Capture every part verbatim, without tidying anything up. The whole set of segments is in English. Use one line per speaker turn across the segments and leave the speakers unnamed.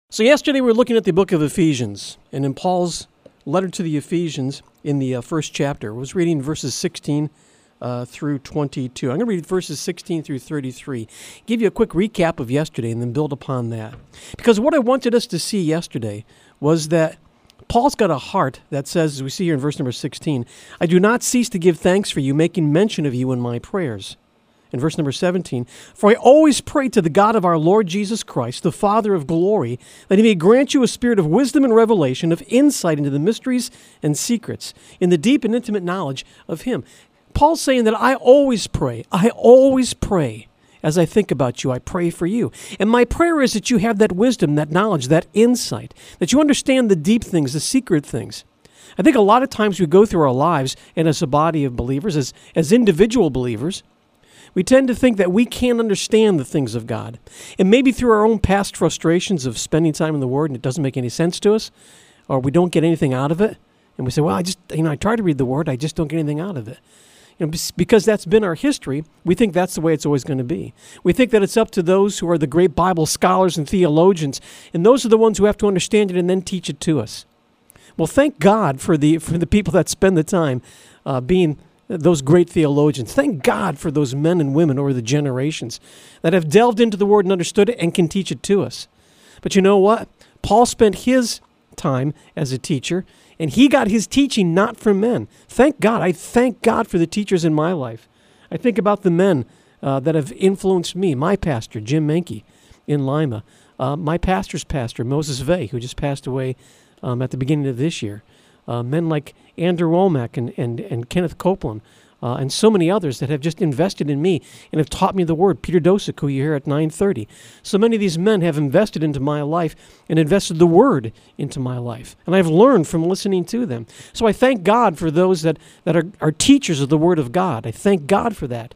So yesterday we were looking at the book of Ephesians, and in Paul's letter to the Ephesians in the uh, first chapter, I was reading verses sixteen uh, through twenty-two. I'm going to read verses sixteen through thirty-three, give you a quick recap of yesterday, and then build upon that. Because what I wanted us to see yesterday was that Paul's got a heart that says, as we see here in verse number sixteen, I do not cease to give thanks for you, making mention of you in my prayers. In verse number seventeen, for I always pray to the God of our Lord Jesus Christ, the Father of glory, that he may grant you a spirit of wisdom and revelation, of insight into the mysteries and secrets, in the deep and intimate knowledge of him. Paul's saying that I always pray, I always pray. As I think about you, I pray for you. And my prayer is that you have that wisdom, that knowledge, that insight, that you understand the deep things, the secret things. I think a lot of times we go through our lives, and as a body of believers, as, as individual believers, we tend to think that we can't understand the things of God. And maybe through our own past frustrations of spending time in the Word and it doesn't make any sense to us, or we don't get anything out of it, and we say, well, I just, you know, I try to read the Word, I just don't get anything out of it. You know, because that's been our history, we think that's the way it's always going to be. We think that it's up to those who are the great Bible scholars and theologians, and those are the ones who have to understand it and then teach it to us. Well, thank God for the for the people that spend the time uh, being those great theologians. Thank God for those men and women over the generations that have delved into the Word and understood it and can teach it to us. But you know what? Paul spent his time as a teacher, and he got his teaching not from men. Thank God. I thank God for the teachers in my life. I think about the men uh, that have influenced me. My pastor, Jim Menke in Lima. Uh, my pastor's pastor, Moses Vey, who just passed away um, at the beginning of this year. Uh, men like Andrew Womack and, and, and Kenneth Copeland, uh, and so many others that have just invested in me and have taught me the Word. Peter Dosick, who you hear at nine thirty. So many of these men have invested into my life and invested the Word into my life. And I've learned from listening to them. So I thank God for those that, that are, are teachers of the Word of God. I thank God for that.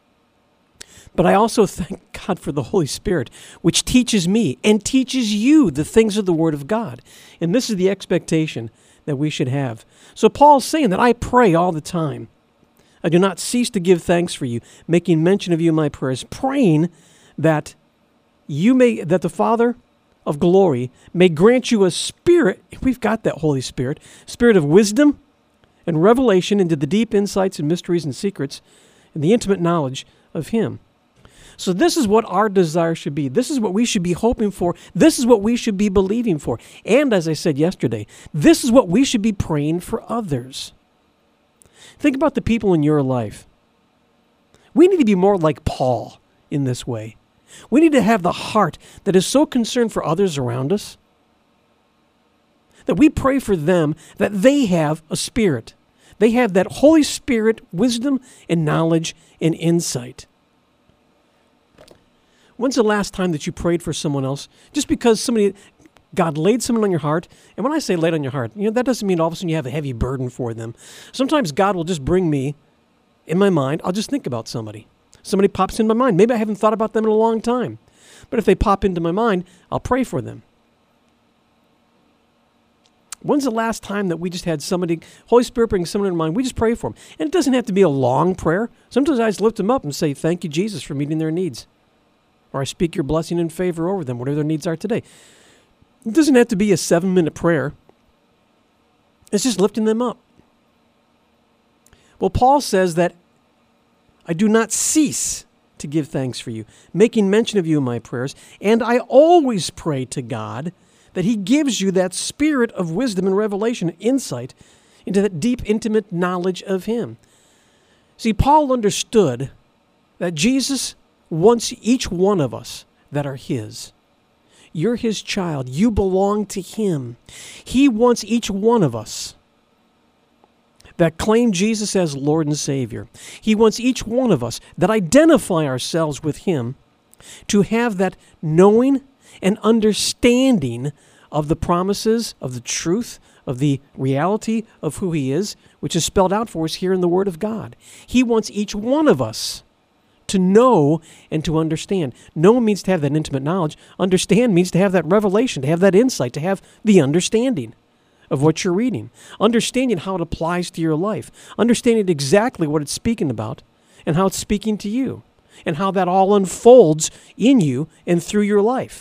But I also thank God for the Holy Spirit, which teaches me and teaches you the things of the Word of God. And this is the expectation that we should have. So Paul's saying that I pray all the time. I do not cease to give thanks for you, making mention of you in my prayers, praying that you may, that the Father of glory may grant you a spirit, we've got that Holy Spirit, spirit of wisdom and revelation into the deep insights and mysteries and secrets and the intimate knowledge of him. So this is what our desire should be. This is what we should be hoping for. This is what we should be believing for. And as I said yesterday, this is what we should be praying for others. Think about the people in your life. We need to be more like Paul in this way. We need to have the heart that is so concerned for others around us that we pray for them that they have a spirit. They have that Holy Spirit wisdom and knowledge and insight. When's the last time that you prayed for someone else just because somebody, God laid someone on your heart? And when I say laid on your heart, you know, that doesn't mean all of a sudden you have a heavy burden for them. Sometimes God will just bring me, in my mind, I'll just think about somebody. Somebody pops in my mind. Maybe I haven't thought about them in a long time. But if they pop into my mind, I'll pray for them. When's the last time that we just had somebody, Holy Spirit bring someone in mind, we just pray for them? And it doesn't have to be a long prayer. Sometimes I just lift them up and say, thank you, Jesus, for meeting their needs. Or I speak your blessing and favor over them, whatever their needs are today. It doesn't have to be a seven-minute prayer. It's just lifting them up. Well, Paul says that I do not cease to give thanks for you, making mention of you in my prayers, and I always pray to God that he gives you that spirit of wisdom and revelation, insight into that deep, intimate knowledge of him. See, Paul understood that Jesus wants each one of us that are his. You're his child. You belong to him. He wants each one of us that claim Jesus as Lord and Savior. He wants each one of us that identify ourselves with him to have that knowing and understanding of the promises, of the truth, of the reality of who he is, which is spelled out for us here in the Word of God. He wants each one of us to know and to understand. Know means to have that intimate knowledge. Understand means to have that revelation, to have that insight, to have the understanding of what you're reading. Understanding how it applies to your life. Understanding exactly what it's speaking about and how it's speaking to you. And how that all unfolds in you and through your life.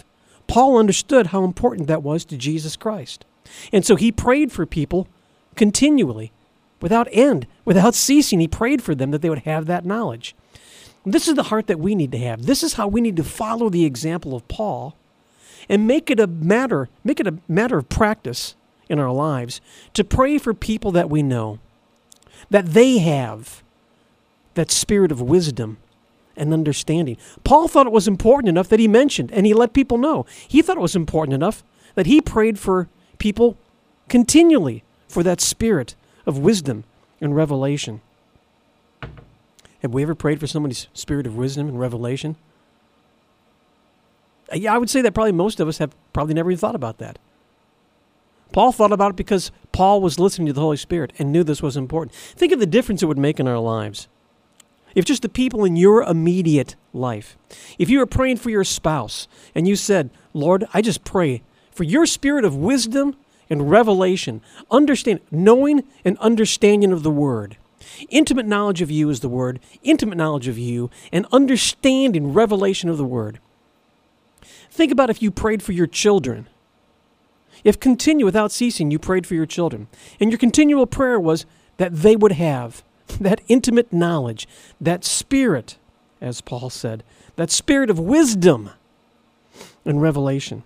Paul understood how important that was to Jesus Christ. And so he prayed for people continually, without end, without ceasing. He prayed for them that they would have that knowledge. This is the heart that we need to have. This is how we need to follow the example of Paul and make it a matter, make it a matter of practice in our lives to pray for people that we know, that they have that spirit of wisdom and understanding. Paul thought it was important enough that he mentioned, and he let people know. He thought it was important enough that he prayed for people continually for that spirit of wisdom and revelation. Have we ever prayed for somebody's spirit of wisdom and revelation? Yeah, I would say that probably most of us have probably never even thought about that. Paul thought about it because Paul was listening to the Holy Spirit and knew this was important. Think of the difference it would make in our lives. If just the people in your immediate life, if you were praying for your spouse and you said, Lord, I just pray for your spirit of wisdom and revelation, understand, knowing and understanding of the Word. Intimate knowledge of you is the Word, intimate knowledge of you, and understanding, revelation of the Word. Think about if you prayed for your children. If continue without ceasing, you prayed for your children, and your continual prayer was that they would have that intimate knowledge, that spirit, as Paul said, that spirit of wisdom and revelation.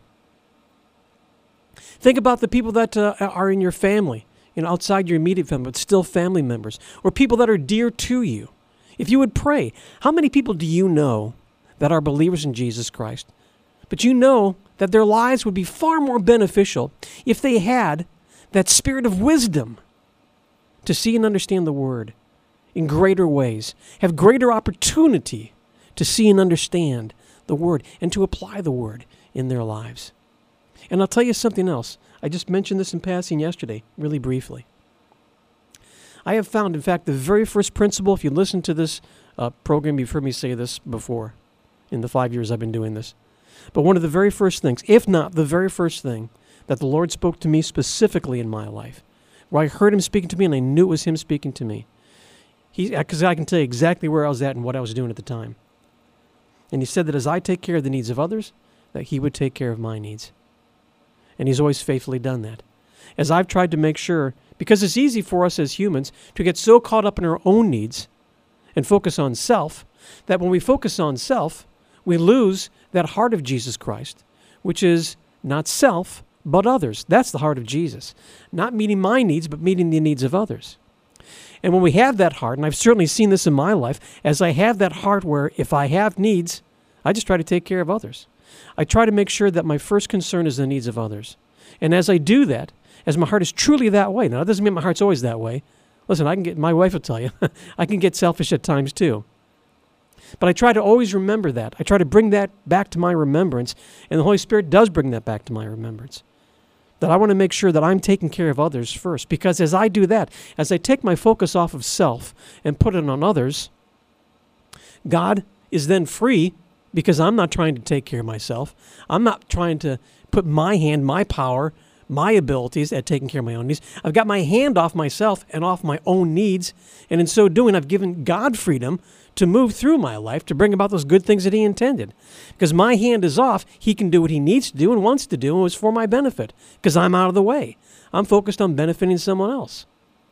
Think about the people that uh, are in your family, you know, outside your immediate family, but still family members, or people that are dear to you. If you would pray, how many people do you know that are believers in Jesus Christ? But you know that their lives would be far more beneficial if they had that spirit of wisdom to see and understand the Word in greater ways, have greater opportunity to see and understand the Word and to apply the Word in their lives. And I'll tell you something else. I just mentioned this in passing yesterday, really briefly. I have found, in fact, the very first principle, if you listen to this uh, program, you've heard me say this before in the five years I've been doing this. But one of the very first things, if not the very first thing, that the Lord spoke to me specifically in my life, where I heard Him speaking to me and I knew it was Him speaking to me, because I can tell you exactly where I was at and what I was doing at the time. And He said that as I take care of the needs of others, that He would take care of my needs. And He's always faithfully done that. As I've tried to make sure, because it's easy for us as humans to get so caught up in our own needs and focus on self, that when we focus on self, we lose that heart of Jesus Christ, which is not self, but others. That's the heart of Jesus. Not meeting my needs, but meeting the needs of others. And when we have that heart, and I've certainly seen this in my life, as I have that heart where if I have needs, I just try to take care of others. I try to make sure that my first concern is the needs of others. And as I do that, as my heart is truly that way, now that doesn't mean my heart's always that way. Listen, I can get, my wife will tell you, I can get selfish at times too. But I try to always remember that. I try to bring that back to my remembrance, and the Holy Spirit does bring that back to my remembrance. That I want to make sure that I'm taking care of others first, because as I do that, as I take my focus off of self and put it on others, God is then free, because I'm not trying to take care of myself. I'm not trying to put my hand, my power, my abilities at taking care of my own needs. I've got my hand off myself and off my own needs, and in so doing, I've given God freedom to move through my life to bring about those good things that He intended. Because my hand is off, He can do what He needs to do and wants to do, and it's for my benefit, because I'm out of the way. I'm focused on benefiting someone else.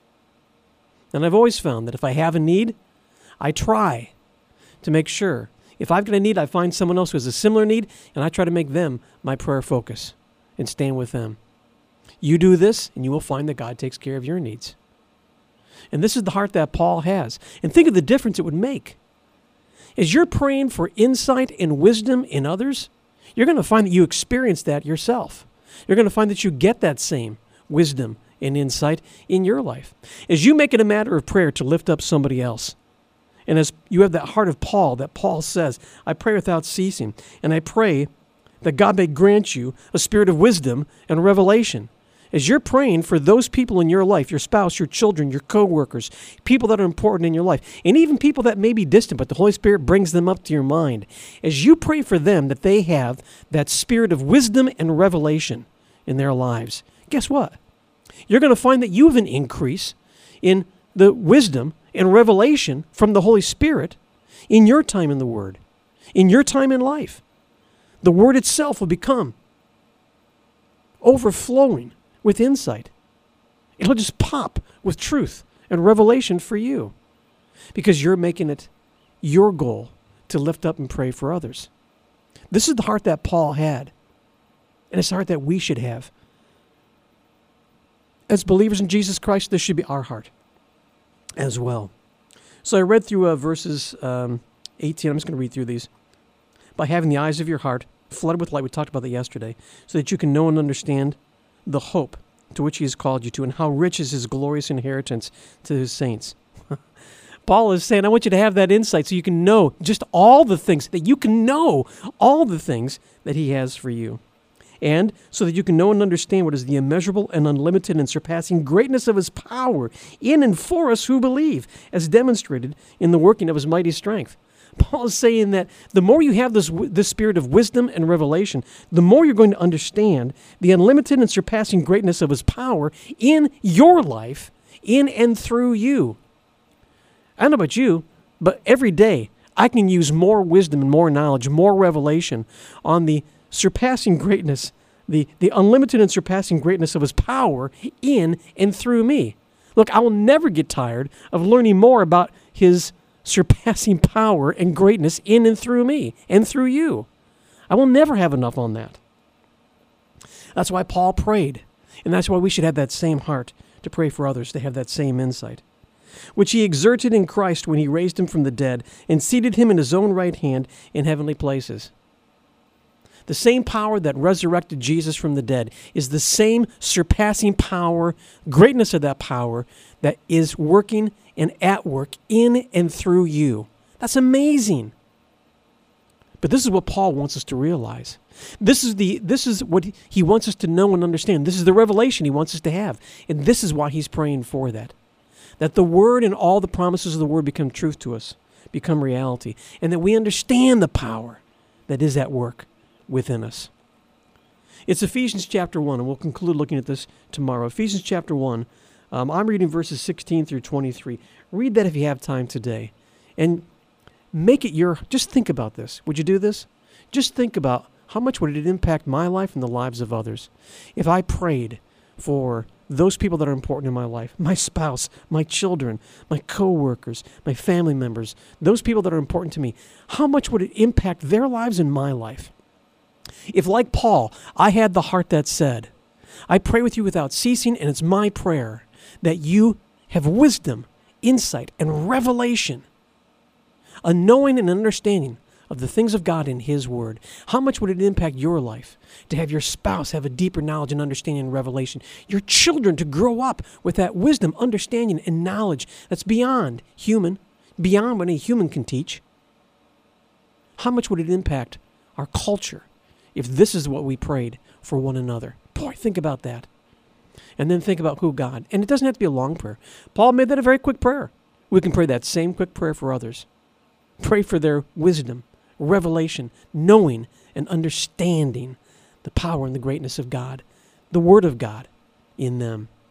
And I've always found that if I have a need, I try to make sure. If I've got a need, I find someone else who has a similar need, and I try to make them my prayer focus and stand with them. You do this, and you will find that God takes care of your needs. And this is the heart that Paul has. And think of the difference it would make. As you're praying for insight and wisdom in others, you're going to find that you experience that yourself. You're going to find that you get that same wisdom and insight in your life. As you make it a matter of prayer to lift up somebody else, and as you have that heart of Paul, that Paul says, I pray without ceasing, and I pray that God may grant you a spirit of wisdom and revelation. As you're praying for those people in your life, your spouse, your children, your coworkers, people that are important in your life, and even people that may be distant, but the Holy Spirit brings them up to your mind. As you pray for them that they have that spirit of wisdom and revelation in their lives, guess what? You're going to find that you have an increase in the wisdom and revelation from the Holy Spirit in your time in the Word, in your time in life. The Word itself will become overflowing with insight. It'll just pop with truth and revelation for you because you're making it your goal to lift up and pray for others. This is the heart that Paul had, and it's the heart that we should have. As believers in Jesus Christ, this should be our heart as well. So I read through uh, verses um, eighteen. I'm just going to read through these. By having the eyes of your heart flooded with light, we talked about that yesterday, so that you can know and understand the hope to which he has called you to and how rich is his glorious inheritance to his saints. Paul is saying, I want you to have that insight so you can know just all the things, that you can know all the things that he has for you. And so that you can know and understand what is the immeasurable and unlimited and surpassing greatness of his power in and for us who believe, as demonstrated in the working of his mighty strength. Paul is saying that the more you have this, this spirit of wisdom and revelation, the more you're going to understand the unlimited and surpassing greatness of his power in your life, in and through you. I don't know about you, but every day I can use more wisdom and more knowledge, more revelation on the surpassing greatness, the, the unlimited and surpassing greatness of his power in and through me. Look, I will never get tired of learning more about his surpassing power and greatness in and through me and through you. I will never have enough on that. That's why Paul prayed, and that's why we should have that same heart to pray for others, to have that same insight, which he exerted in Christ when he raised him from the dead and seated him in his own right hand in heavenly places. The same power that resurrected Jesus from the dead is the same surpassing power, greatness of that power that is working and at work in and through you. That's amazing. But this is what Paul wants us to realize. This is the this is what he wants us to know and understand. This is the revelation he wants us to have. And this is why he's praying for that. That the word and all the promises of the word become truth to us, become reality, and that we understand the power that is at work within us. It's Ephesians chapter one, and we'll conclude looking at this tomorrow. Ephesians chapter one, um, I'm reading verses sixteen through twenty-three. Read that if you have time today. And make it your, just think about this. Would you do this? Just think about how much would it impact my life and the lives of others if I prayed for those people that are important in my life, my spouse, my children, my coworkers, my family members, those people that are important to me. How much would it impact their lives and my life? If, like Paul, I had the heart that said, I pray with you without ceasing, and it's my prayer that you have wisdom, insight, and revelation, a knowing and understanding of the things of God in his word. How much would it impact your life to have your spouse have a deeper knowledge and understanding and revelation? Your children to grow up with that wisdom, understanding, and knowledge that's beyond human, beyond what any human can teach. How much would it impact our culture if this is what we prayed for one another? Boy, think about that. And then think about who God, and it doesn't have to be a long prayer. Paul made that a very quick prayer. We can pray that same quick prayer for others. Pray for their wisdom, revelation, knowing and understanding the power and the greatness of God, the Word of God in them.